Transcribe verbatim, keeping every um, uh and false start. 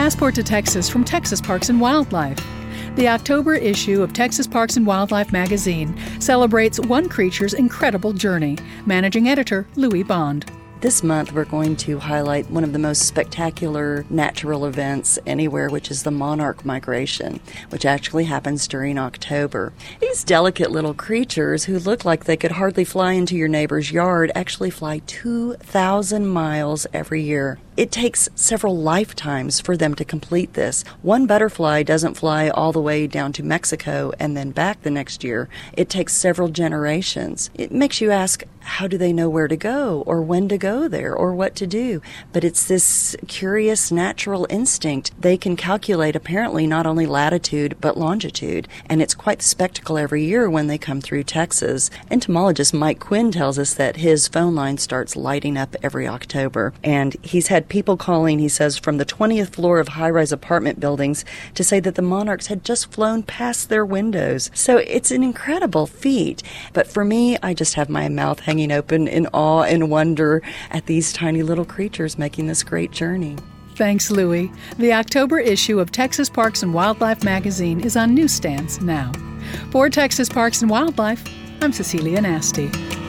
passport to Texas from Texas Parks and Wildlife. The October issue of Texas Parks and Wildlife magazine celebrates one creature's incredible journey. Managing Editor Louis Bond. This month, we're going to highlight one of the most spectacular natural events anywhere, which is the monarch migration, which actually happens during October. These delicate little creatures who look like they could hardly fly into your neighbor's yard actually fly two thousand miles every year. It takes several lifetimes for them to complete this. One butterfly doesn't fly all the way down to Mexico and then back the next year. It takes several generations. It makes you ask, how do they know where to go or when to go there or what to do? But it's this curious natural instinct. They can calculate apparently not only latitude but longitude, and it's quite the spectacle every year when they come through Texas. Entomologist Mike Quinn tells us that his phone line starts lighting up every October, and he's had people calling, he says, from the twentieth floor of high-rise apartment buildings to say that the monarchs had just flown past their windows. So it's an incredible feat. But for me, I just have my mouth hanging open in awe and wonder at these tiny little creatures making this great journey. Thanks, Louie. The October issue of Texas Parks and Wildlife magazine is on newsstands now. For Texas Parks and Wildlife, I'm Cecilia Nasty.